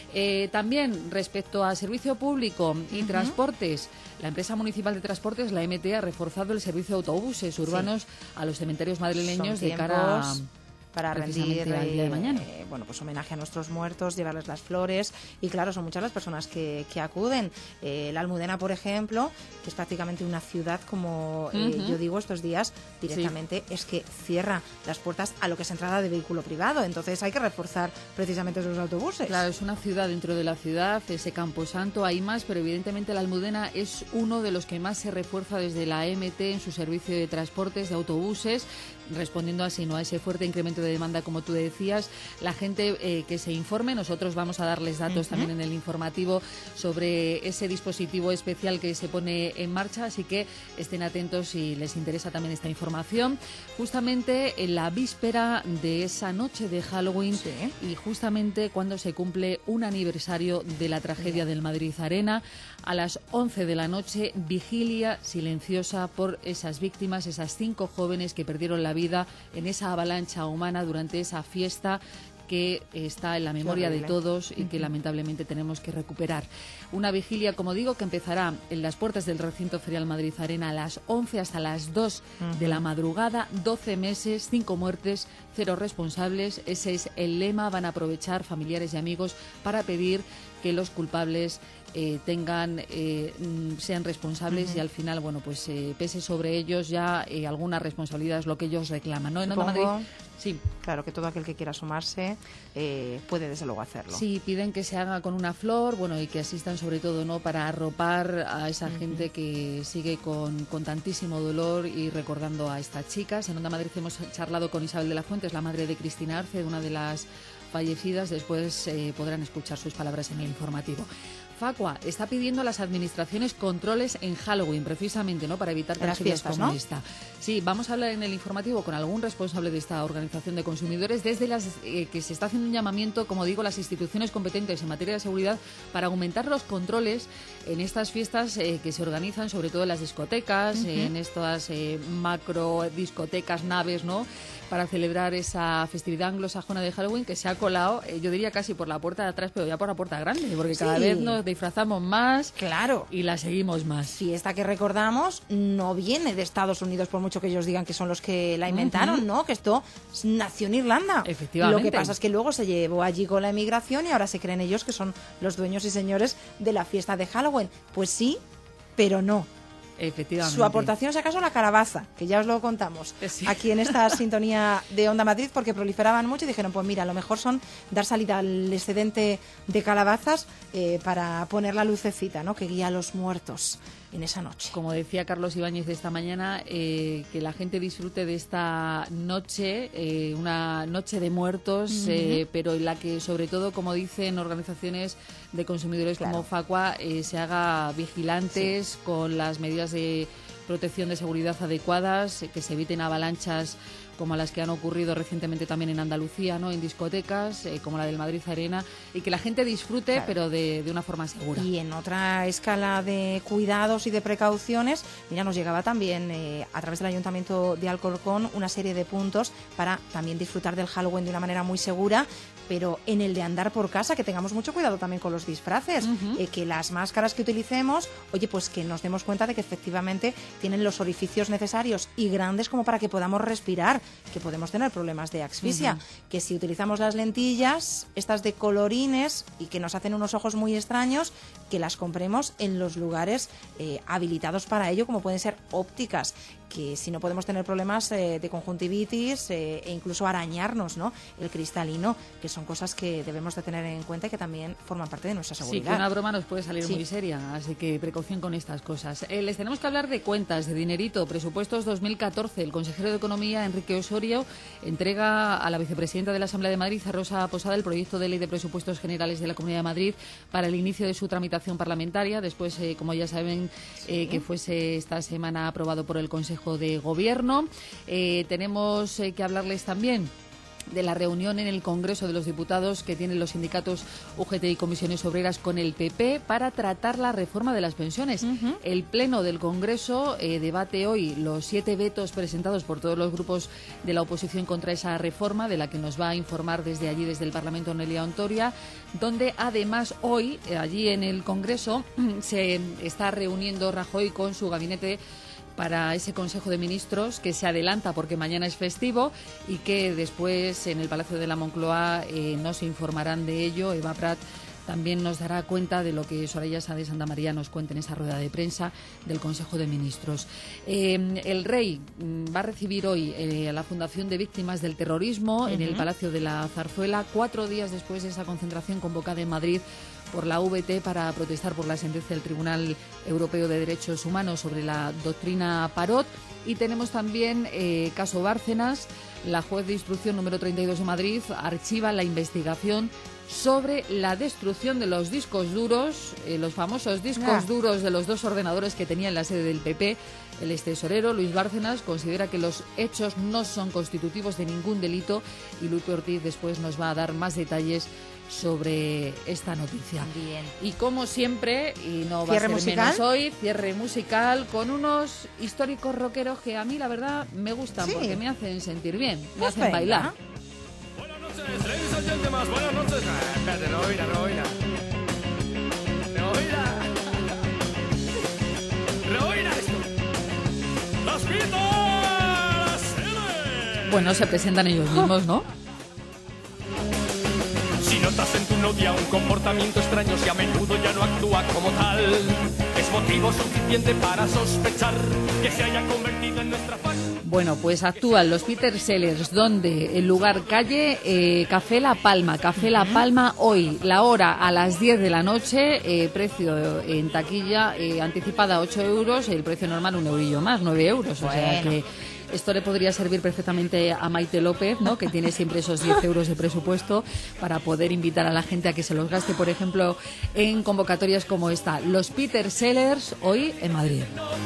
También respecto a servicio público y transportes, la empresa municipal de transportes, la MT, ha reforzado el servicio de autobuses urbanos a los cementerios madrileños de cara a para rendir al día de mañana. Pues homenaje a nuestros muertos, llevarles las flores, y claro, son muchas las personas que acuden. La Almudena, por ejemplo, que es prácticamente una ciudad, como yo digo estos días, directamente es que cierra las puertas a lo que es entrada de vehículo privado, entonces hay que reforzar precisamente esos autobuses. Claro, es una ciudad dentro de la ciudad, ese Camposanto, hay más, pero evidentemente la Almudena es uno de los que más se refuerza desde la MT en su servicio de transportes, de autobuses, respondiendo así, ¿no?, a ese fuerte incremento de demanda, como tú decías. La gente que se informe, nosotros vamos a darles datos también en el informativo sobre ese dispositivo especial que se pone en marcha, así que estén atentos si les interesa también esta información. Justamente en la víspera de esa noche de Halloween y justamente cuando se cumple un aniversario de la tragedia del Madrid Arena, a las 11 de la noche, vigilia silenciosa por esas víctimas, esas 5 jóvenes que perdieron la vida en esa avalancha humana durante esa fiesta que está en la memoria de todos y que lamentablemente tenemos que recuperar. Una vigilia, como digo, que empezará en las puertas del recinto ferial Madrid Arena a las 11 hasta las 2 de la madrugada. 12 meses, 5 muertes, 0 responsables. Ese es el lema. Van a aprovechar familiares y amigos para pedir que los culpables sean responsables y al final, bueno, pues pese sobre ellos ya alguna responsabilidad, es lo que ellos reclaman, ¿no? En Onda Madrid, sí. Claro, que todo aquel que quiera sumarse puede desde luego hacerlo. Sí, piden que se haga con una flor, bueno, y que asistan sobre todo, ¿no?, para arropar a esa gente que sigue con tantísimo dolor y recordando a estas chicas. En Onda Madrid hemos charlado con Isabel de la Fuente, es la madre de Cristina Arce, una de las fallecidas. Después podrán escuchar sus palabras en el informativo. Facua está pidiendo a las administraciones controles en Halloween, precisamente, ¿no?, para evitar las fiestas, como esta. Sí, vamos a hablar en el informativo con algún responsable de esta organización de consumidores, desde las que se está haciendo un llamamiento, como digo, las instituciones competentes en materia de seguridad para aumentar los controles en estas fiestas que se organizan, sobre todo en las discotecas, en estas macro discotecas, naves, ¿no?, para celebrar esa festividad anglosajona de Halloween que se ha colado, yo diría casi por la puerta de atrás, pero ya por la puerta grande, porque cada vez nos disfrazamos más, claro, y la seguimos más. Fiesta que recordamos no viene de Estados Unidos, por mucho que ellos digan que son los que la inventaron, ¿no? Que esto nació en Irlanda. Efectivamente. Lo que pasa es que luego se llevó allí con la emigración y ahora se creen ellos que son los dueños y señores de la fiesta de Halloween. Pues sí, pero no. Efectivamente. Su aportación, si acaso, la calabaza, que ya os lo contamos aquí en esta sintonía de Onda Madrid, porque proliferaban mucho y dijeron, pues mira, a lo mejor son dar salida al excedente de calabazas para poner la lucecita, ¿no?, que guía a los muertos en esa noche. Como decía Carlos Ibáñez esta mañana, que la gente disfrute de esta noche, una noche de muertos, pero en la que, sobre todo, como dicen organizaciones de consumidores como Facua, se haga vigilantes con las medidas de protección de seguridad adecuadas, que se eviten avalanchas como las que han ocurrido recientemente también en Andalucía, ¿no? En discotecas, como la del Madrid Arena, y que la gente disfrute, claro, pero de una forma segura. Y en otra escala de cuidados y de precauciones, mira, nos llegaba también a través del Ayuntamiento de Alcorcón una serie de puntos para también disfrutar del Halloween de una manera muy segura, pero en el de andar por casa, que tengamos mucho cuidado también con los disfraces, que las máscaras que utilicemos, oye, pues que nos demos cuenta de que efectivamente tienen los orificios necesarios y grandes como para que podamos respirar, que podemos tener problemas de asfixia, que si utilizamos las lentillas, estas de colorines y que nos hacen unos ojos muy extraños, que las compremos en los lugares habilitados para ello, como pueden ser ópticas, que si no podemos tener problemas de conjuntivitis e incluso arañarnos, ¿no?, el cristalino, que son cosas que debemos de tener en cuenta y que también forman parte de nuestra seguridad. Sí, que una broma nos puede salir muy seria, así que precaución con estas cosas. Les tenemos que hablar de cuentas, de dinerito, presupuestos 2014. El consejero de Economía, Enrique Osorio, entrega a la vicepresidenta de la Asamblea de Madrid, a Rosa Posada, el proyecto de ley de presupuestos generales de la Comunidad de Madrid para el inicio de su tramitación parlamentaria, después, como ya saben, que fuese esta semana aprobado por el Consejo de Gobierno. Tenemos que hablarles también de la reunión en el Congreso de los Diputados que tienen los sindicatos UGT y Comisiones Obreras con el PP para tratar la reforma de las pensiones. El Pleno del Congreso debate hoy los 7 vetos presentados por todos los grupos de la oposición contra esa reforma, de la que nos va a informar desde allí, desde el Parlamento, Nelia Ontoria, donde además hoy, allí en el Congreso, se está reuniendo Rajoy con su gabinete para ese Consejo de Ministros que se adelanta porque mañana es festivo y que después en el Palacio de la Moncloa nos informarán de ello. Eva Prat también nos dará cuenta de lo que Soraya Sáenz de Santamaría nos cuenta en esa rueda de prensa del Consejo de Ministros. El Rey va a recibir hoy a la Fundación de Víctimas del Terrorismo en el Palacio de la Zarzuela, 4 días después de esa concentración convocada en Madrid por la VT para protestar por la sentencia del Tribunal Europeo de Derechos Humanos sobre la doctrina Parot. Y tenemos también caso Bárcenas. La juez de instrucción número 32 de Madrid archiva la investigación sobre la destrucción de los discos duros, los famosos discos duros de los 2 ordenadores que tenía en la sede del PP. El extesorero Luis Bárcenas considera que los hechos no son constitutivos de ningún delito y Lupe Ortiz después nos va a dar más detalles sobre esta noticia. Bien. Y como siempre, y no va a ser menos hoy, cierre musical con unos históricos rockeros que a mí la verdad me gustan porque me hacen sentir bien, me hacen bailar. Buenas noches, ladies and gentlemen, buenas noches. Espérate, no oirá. Reoíra esto. Los Beatles. Bueno, se presentan ellos mismos, ¿no? Si notas en tu novia un comportamiento extraño, si a menudo ya no actúa como tal, es motivo suficiente para sospechar que se haya convertido en nuestra fan. Bueno, pues actúan los Peter Sellers, donde el lugar calle Café La Palma. Café La Palma hoy, la hora a las 10 de la noche, precio en taquilla anticipada 8 euros, el precio normal 1 eurillo más, 9 euros, o sea que esto le podría servir perfectamente a Maite López, ¿no?, que tiene siempre esos 10 euros de presupuesto para poder invitar a la gente a que se los gaste, por ejemplo, en convocatorias como esta. Los Peter Sellers hoy en Madrid.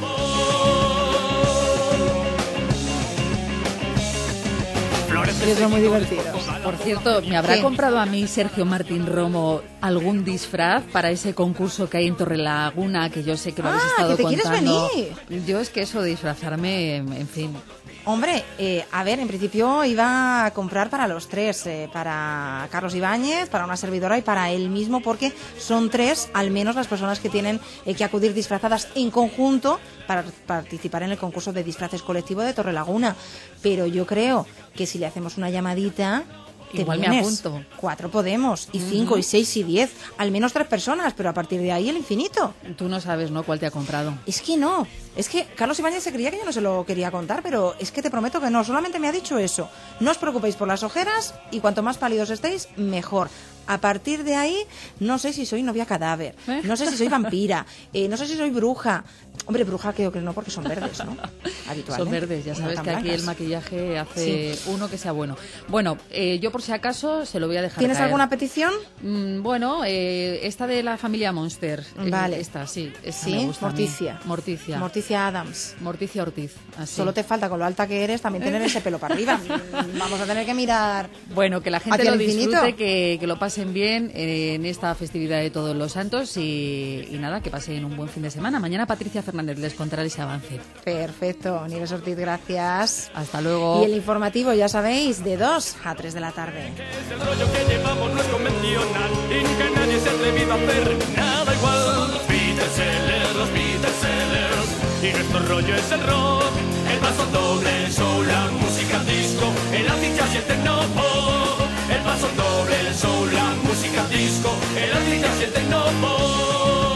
Y son muy divertidos. Por cierto, ¿me habrá comprado a mí Sergio Martín Romo algún disfraz para ese concurso que hay en Torrelaguna, que yo sé que lo habéis estado que te contando? ¿Quieres venir? Yo es que eso de disfrazarme, en fin. Hombre, a ver, en principio iba a comprar para los 3, para Carlos Ibáñez, para una servidora y para él mismo, porque son 3 al menos las personas que tienen que acudir disfrazadas en conjunto para participar en el concurso de disfraces colectivo de Torrelaguna. Pero yo creo que si le hacemos una llamadita, igual me apunto. 4 podemos, y 5, y 6, y 10, al menos 3 personas, pero a partir de ahí el infinito. Tú no sabes, ¿no?, cuál te ha comprado. Es que no, es que Carlos Ibáñez se creía que yo no se lo quería contar, pero es que te prometo que no, solamente me ha dicho eso. No os preocupéis por las ojeras y cuanto más pálidos estéis, mejor. A partir de ahí, no sé si soy novia cadáver, no sé si soy vampira, no sé si soy bruja. Hombre, bruja creo que no, porque son verdes, ¿no? Habitualmente. Son verdes, ya sabes no que aquí blancas. el maquillaje hace uno que sea bueno. Bueno, yo por si acaso se lo voy a dejar ¿Tienes caer. alguna petición? Bueno, esta de la familia Monster. Vale. Esta, sí. Esta Sí, me gusta a mí. Morticia. Morticia Adams. Morticia Ortiz. Así. Solo te falta, con lo alta que eres, también tener ese pelo para arriba. Vamos a tener que mirar. Bueno, que la gente hacia lo el infinito. disfrute, que lo pasen bien en esta festividad de Todos los Santos y nada, que pasen un buen fin de semana. Mañana Patricia Fernández les contará ese avance. Perfecto, Nieves Ortiz, gracias. Hasta luego. Y el informativo, ya sabéis, de 2 a 3 de la tarde. El rollo que llevamos no es convencional y nunca nadie se ha atrevido a hacer nada igual. Los Beatlesellers, y nuestro rollo es el rock, el paso doble, el soul, la música disco, el acid jazz y el tecnopop. El paso doble, el soul, la música disco, el acid jazz y el tecnopop.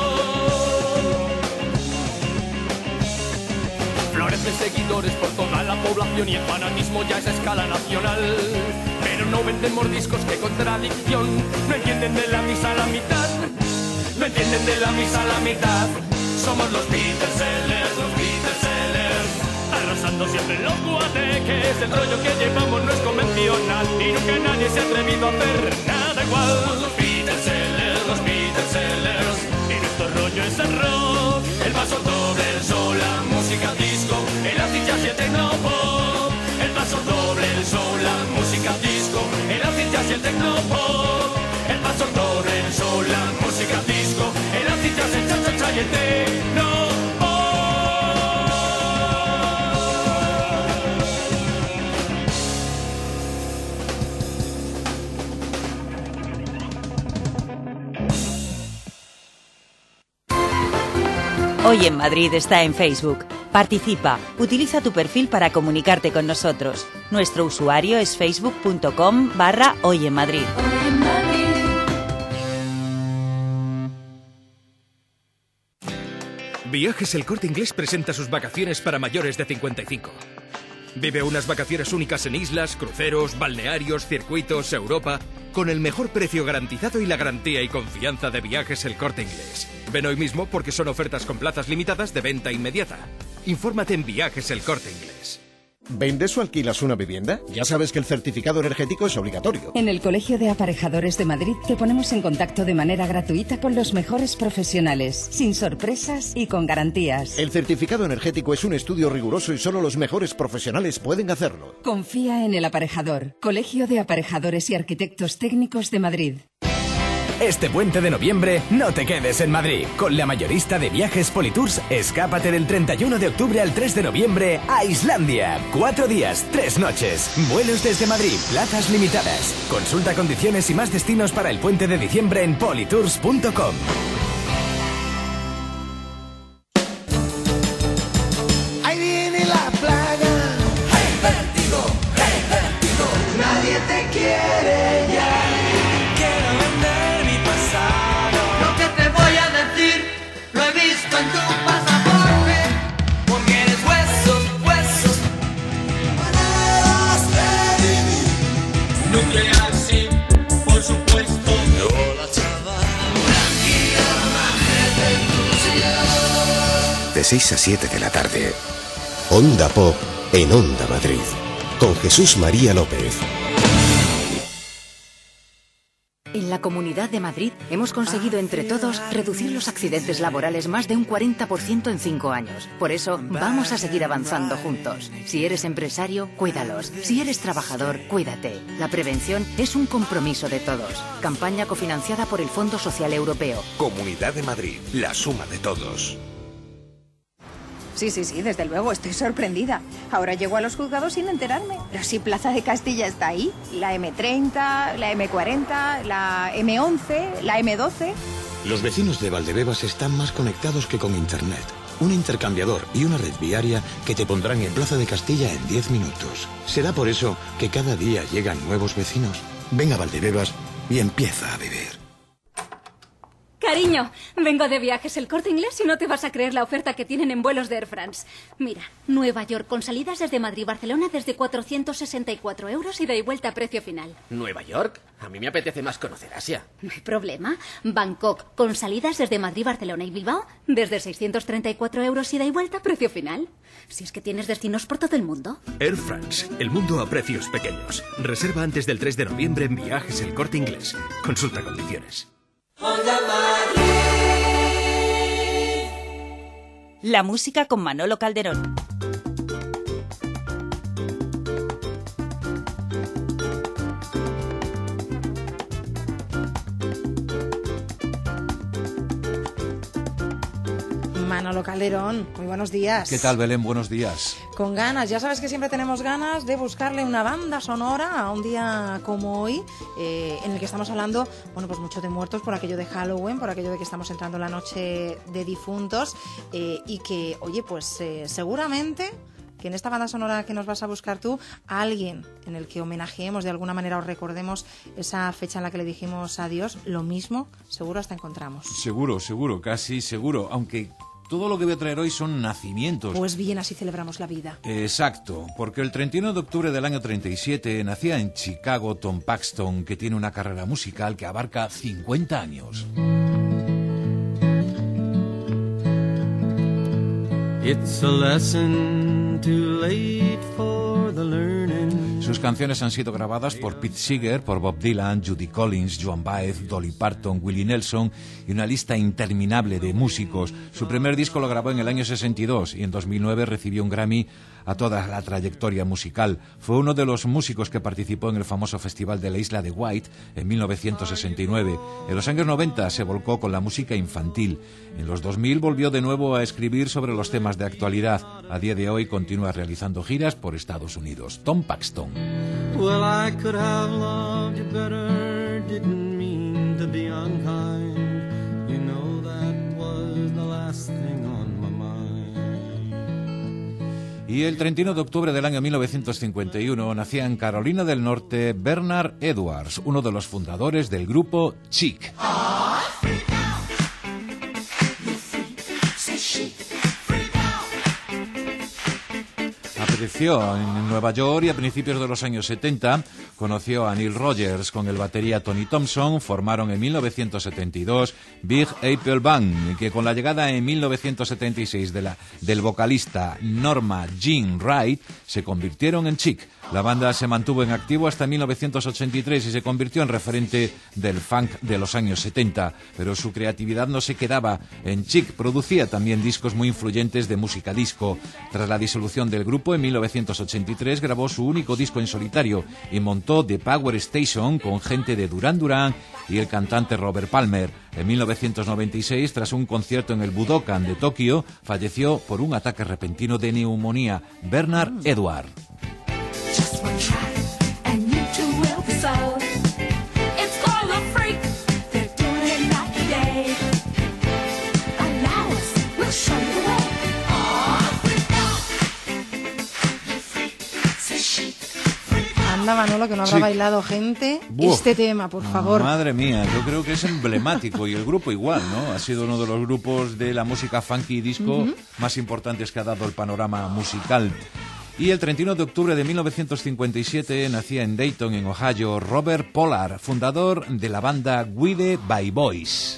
Flores de seguidores por toda la población y el fanatismo ya es a escala nacional. Pero no venden mordiscos, qué contradicción. No entienden de la misa a la mitad. No entienden de la misa a la mitad. Somos los Beatlesellers, arrasando siempre en los guateques. El rollo que llevamos no es convencional y nunca nadie se ha atrevido a hacer nada igual. Somos los Beatlesellers, y nuestro rollo es el rock, el paso doble, el soul, la música disco, el acid jazz y el tecnopop. El paso doble, el soul, la música disco, el acid jazz y el tecnopop. El paso doble, el soul, la música disco, el acid jazz, el cha-cha-cha y el tecnopop. Hoy en Madrid está en Facebook. Participa, utiliza tu perfil para comunicarte con nosotros. Nuestro usuario es facebook.com/Hoy en Madrid. Viajes El Corte Inglés presenta sus vacaciones para mayores de 55. Vive unas vacaciones únicas en islas, cruceros, balnearios, circuitos, Europa, con el mejor precio garantizado y la garantía y confianza de Viajes El Corte Inglés. Ven hoy mismo porque son ofertas con plazas limitadas de venta inmediata. Infórmate en Viajes El Corte Inglés. ¿Vendes o alquilas una vivienda? Ya sabes que el certificado energético es obligatorio. En el Colegio de Aparejadores de Madrid te ponemos en contacto de manera gratuita con los mejores profesionales, sin sorpresas y con garantías. El certificado energético es un estudio riguroso y solo los mejores profesionales pueden hacerlo. Confía en el aparejador. Colegio de Aparejadores y Arquitectos Técnicos de Madrid. Este puente de noviembre no te quedes en Madrid. Con la mayorista de viajes Politours, escápate del 31 de octubre al 3 de noviembre a Islandia. 4 días, 3 noches. Vuelos desde Madrid, plazas limitadas. Consulta condiciones y más destinos para el puente de diciembre en politours.com. Ahí viene la plaga. Hey, vértigo, nadie te quiere ya. Lo que te voy a decir lo he visto en tu pasaporte, porque eres huesos, maneras de vivir. Nuclear, sí, por supuesto. Hola, chaval. Tranquila, magia de entusiasmo. De 6 a 7 de la tarde. Onda Pop en Onda Madrid. Con Jesús María López. En la Comunidad de Madrid hemos conseguido entre todos reducir los accidentes laborales más de un 40% en 5 años. Por eso vamos a seguir avanzando juntos. Si eres empresario, cuídalos. Si eres trabajador, cuídate. La prevención es un compromiso de todos. Campaña cofinanciada por el Fondo Social Europeo. Comunidad de Madrid, la suma de todos. Sí, desde luego, estoy sorprendida. Ahora llego a los juzgados sin enterarme. Pero si Plaza de Castilla está ahí, la M30, la M40, la M11, la M12... Los vecinos de Valdebebas están más conectados que con Internet. Un intercambiador y una red viaria que te pondrán en Plaza de Castilla en 10 minutos. Será por eso que cada día llegan nuevos vecinos. Ven a Valdebebas y empieza a vivir. Cariño, vengo de Viajes El Corte Inglés y no te vas a creer la oferta que tienen en vuelos de Air France. Mira, Nueva York con salidas desde Madrid y Barcelona desde 464 euros ida y vuelta a precio final. ¿Nueva York? A mí me apetece más conocer Asia. No hay problema. Bangkok con salidas desde Madrid, Barcelona y Bilbao desde 634 euros ida y vuelta a precio final. Si es que tienes destinos por todo el mundo. Air France, el mundo a precios pequeños. Reserva antes del 3 de noviembre en Viajes El Corte Inglés. Consulta condiciones. La música con Manolo Calderón. Manolo Calderón, muy buenos días. ¿Qué tal, Belén? Buenos días. Con ganas, ya sabes que siempre tenemos ganas de buscarle una banda sonora a un día como hoy, en el que estamos hablando, bueno, pues mucho de muertos por aquello de Halloween, por aquello de que estamos entrando en la noche de difuntos, y que, oye, pues seguramente que en esta banda sonora que nos vas a buscar tú, a alguien en el que homenajeemos de alguna manera o recordemos esa fecha en la que le dijimos adiós, lo mismo, seguro hasta encontramos. Seguro, casi seguro, aunque todo lo que voy a traer hoy son nacimientos. Pues bien, así celebramos la vida. Exacto, porque el 31 de octubre del año 37 nacía en Chicago Tom Paxton, que tiene una carrera musical que abarca 50 años. It's a lesson too late for the learning. Sus canciones han sido grabadas por Pete Seeger, por Bob Dylan, Judy Collins, Joan Baez, Dolly Parton, Willie Nelson y una lista interminable de músicos. Su primer disco lo grabó en el año 62 y en 2009 recibió un Grammy a toda la trayectoria musical. Fue uno de los músicos que participó en el famoso Festival de la Isla de Wight en 1969. En los años 90 se volcó con la música infantil. En los 2000 volvió de nuevo a escribir sobre los temas de actualidad. A día de hoy continúa realizando giras por Estados Unidos. Tom Paxton. Well, I could have loved you better, didn't mean to be unkind. You know that was the last thing on my mind. Y el 31 de octubre del año 1951 nacía en Carolina del Norte Bernard Edwards, uno de los fundadores del grupo Chic. Creció en Nueva York y a principios de los años 70 conoció a Neil Rogers. Con el batería Tony Thompson formaron en 1972 Big Apple Band, que con la llegada en 1976 del vocalista Norma Jean Wright se convirtieron en Chic. La banda se mantuvo en activo hasta 1983 y se convirtió en referente del funk de los años 70, pero su creatividad no se quedaba en Chic. Producía también discos muy influyentes de música disco. Tras la disolución del grupo en 1983 grabó su único disco en solitario y montó The Power Station con gente de Duran Duran y el cantante Robert Palmer. En 1996, tras un concierto en el Budokan de Tokio, falleció por un ataque repentino de neumonía. Bernard Edwards. Anda, Manolo, que no habrá bailado gente este tema, por favor. Madre mía, yo creo que es emblemático y el grupo igual, ¿no? Ha sido uno de los grupos de la música funky y disco más importantes que ha dado el panorama musical. Y el 31 de octubre de 1957 nacía en Dayton, en Ohio, Robert Pollard, fundador de la banda Guided by Voice.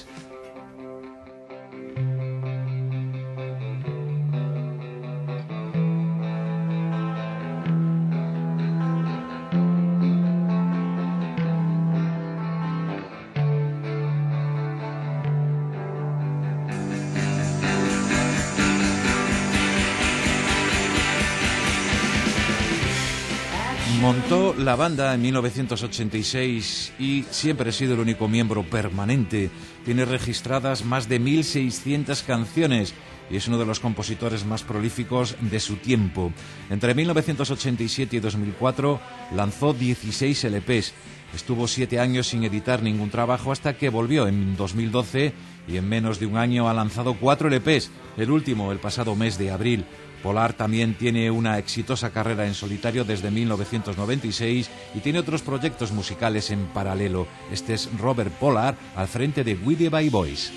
Montó la banda en 1986 y siempre ha sido el único miembro permanente. Tiene registradas más de 1.600 canciones y es uno de los compositores más prolíficos de su tiempo. Entre 1987 y 2004 lanzó 16 LPs. Estuvo 7 años sin editar ningún trabajo hasta que volvió en 2012 y en menos de un año ha lanzado 4 LPs, el último el pasado mes de abril. Polar también tiene una exitosa carrera en solitario desde 1996 y tiene otros proyectos musicales en paralelo. Este es Robert Polar al frente de We the Bye Boys.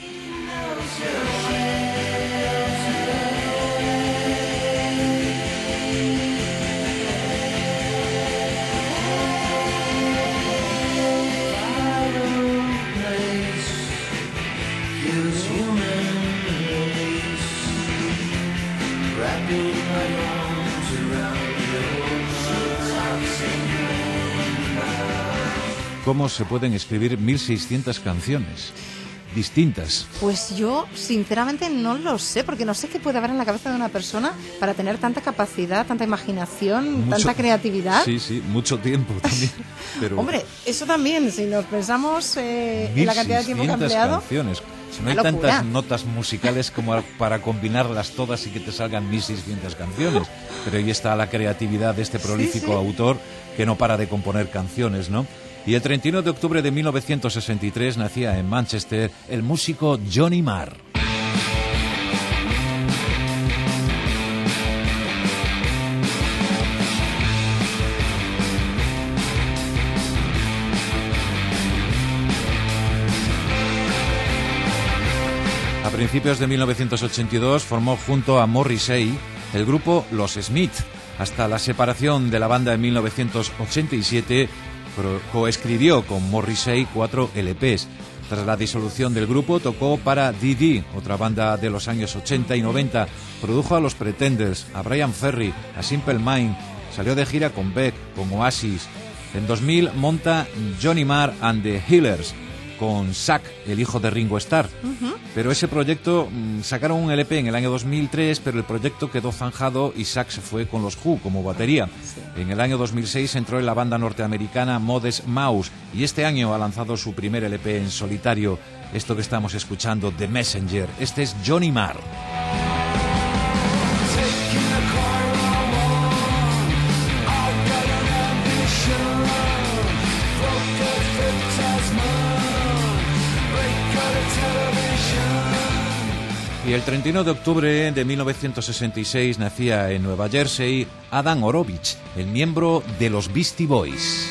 ¿Cómo se pueden escribir 1600 canciones distintas? Pues yo, sinceramente, no lo sé, porque no sé qué puede haber en la cabeza de una persona para tener tanta capacidad, tanta imaginación, tanta creatividad. Sí, sí, mucho tiempo también. Pero hombre, eso también, si nos pensamos en la cantidad de tiempo que ha empleado. Canciones. No hay tantas notas musicales como para combinarlas todas y que te salgan 1600 canciones. Pero ahí está la creatividad de este prolífico autor que no para de componer canciones, ¿no? Y el 31 de octubre de 1963 nacía en Manchester el músico Johnny Marr. A principios de 1982 formó junto a Morrissey el grupo Los Smith. Hasta la separación de la banda en 1987 coescribió con Morrissey 4 LPs. Tras la disolución del grupo tocó para Dee, otra banda de los años 80 y 90. Produjo a los Pretenders, a Brian Ferry, a Simple Mind. Salió de gira con Beck, con Oasis. En 2000 monta Johnny Marr and the Healers con Zack, el hijo de Ringo Starr. Pero ese proyecto, sacaron un LP en el año 2003, pero el proyecto quedó zanjado y Zack se fue con los Who como batería. En el año 2006 entró en la banda norteamericana Modest Mouse y este año ha lanzado su primer LP en solitario. Esto que estamos escuchando, The Messenger. Este es Johnny Marr. Y el 31 de octubre de 1966 nacía en Nueva Jersey Adam Orovich, el miembro de los Beastie Boys.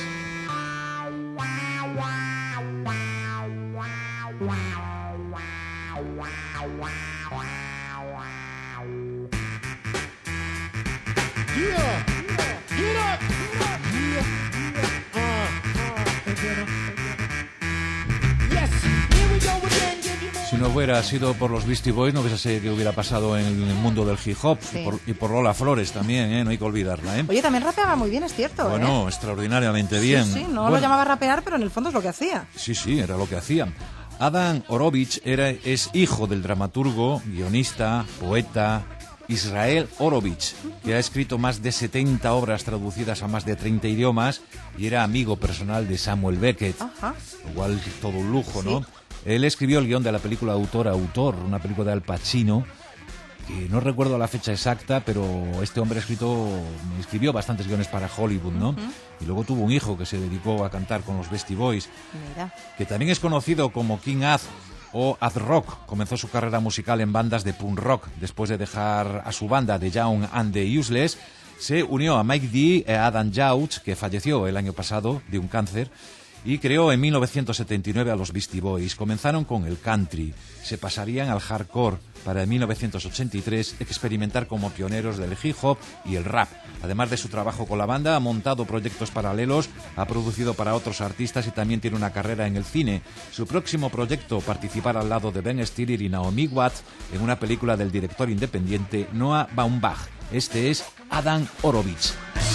Si no hubiera sido por los Beastie Boys, no sé qué hubiera pasado en el mundo del hip hop. Sí. Y por Lola Flores también, no hay que olvidarla. Oye, también rapeaba muy bien, es cierto. Bueno, extraordinariamente bien. Sí, no lo llamaba rapear, pero en el fondo es lo que hacía. Sí, era lo que hacía. Adam Orovich es hijo del dramaturgo, guionista, poeta Israel Horovitz, que ha escrito más de 70 obras traducidas a más de 30 idiomas y era amigo personal de Samuel Beckett. Ajá. Igual todo un lujo, ¿no? Él escribió el guión de la película Autor, una película de Al Pacino, que no recuerdo la fecha exacta, pero este hombre escribió bastantes guiones para Hollywood, ¿no? Y luego tuvo un hijo que se dedicó a cantar con los Beastie Boys, que también es conocido como King Az o Az Rock. Comenzó su carrera musical en bandas de punk rock. Después de dejar a su banda The Young and the Useless, se unió a Mike D y a Adam Jauch, que falleció el año pasado de un cáncer, y creó en 1979 a los Beastie Boys. Comenzaron con el country, se pasarían al hardcore para en 1983 experimentar como pioneros del hip hop y el rap. Además de su trabajo con la banda, ha montado proyectos paralelos, ha producido para otros artistas y también tiene una carrera en el cine. Su próximo proyecto, participar al lado de Ben Stiller y Naomi Watts en una película del director independiente Noah Baumbach. Este es Adam Orovitz.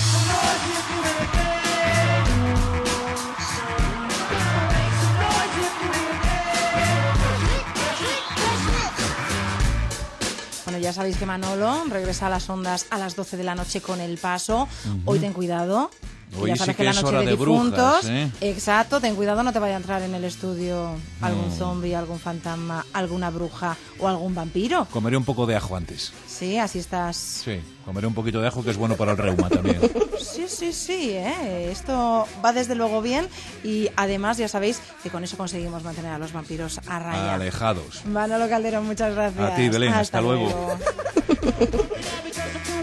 Bueno, ya sabéis que Manolo regresa a las ondas a las 12 de la noche con El Paso. Hoy ten cuidado. Hoy ya sí sabes que la es noche hora de de difuntos. brujas, Exacto, ten cuidado, no te vaya a entrar en el estudio algún zombie, algún fantasma, alguna bruja o algún vampiro. Comeré un poco de ajo antes. Sí, así estás. Sí, comeré un poquito de ajo, que es bueno para el reuma también. Sí, esto va desde luego bien y además ya sabéis que con eso conseguimos mantener a los vampiros a raya. Alejados. Manolo Calderón, muchas gracias. A ti, Belén, hasta luego.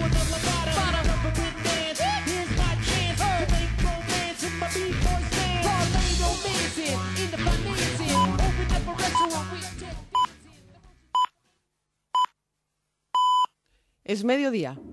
Es mediodía.